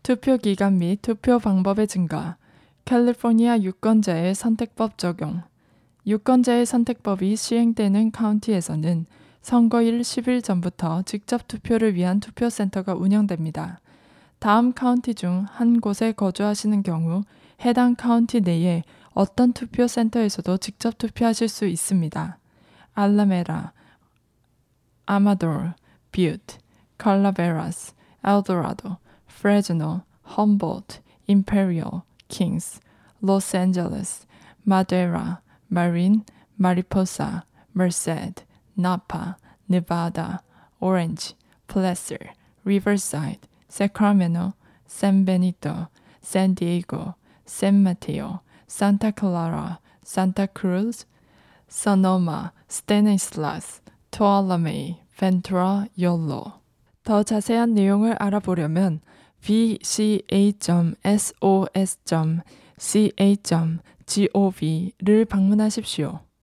투표 기간 및 투표 방법의 증가, 캘리포니아 유권자의 선택법 적용. 유권자의 선택법이 시행되는 카운티에서는 선거일 10일 전부터 직접 투표를 위한 투표센터가 운영됩니다. 다음 카운티 중 한 곳에 거주하시는 경우 해당 카운티 내에 어떤 투표센터에서도 직접 투표하실 수 있습니다. 알라메라, 아마도르, 뷰트, 칼라베라스, 엘도라도, 프레즈노, 험볼트, 임페리얼, 킹스, 로스앤젤레스, 마데라, 마린, 마리포사, 머세드, 나파, 네바다, 오렌지, 플래서, 리버사이드, 세크라멘토, 샌베니토, 샌디에이고, 샌마테오, 산타클라라, 산타크루즈, 서노마, 스태니슬라스, 투알라메이, 벤투라, 욜로. 더 자세한 내용을 알아보려면 vca.sos.ca.gov를 방문하십시오.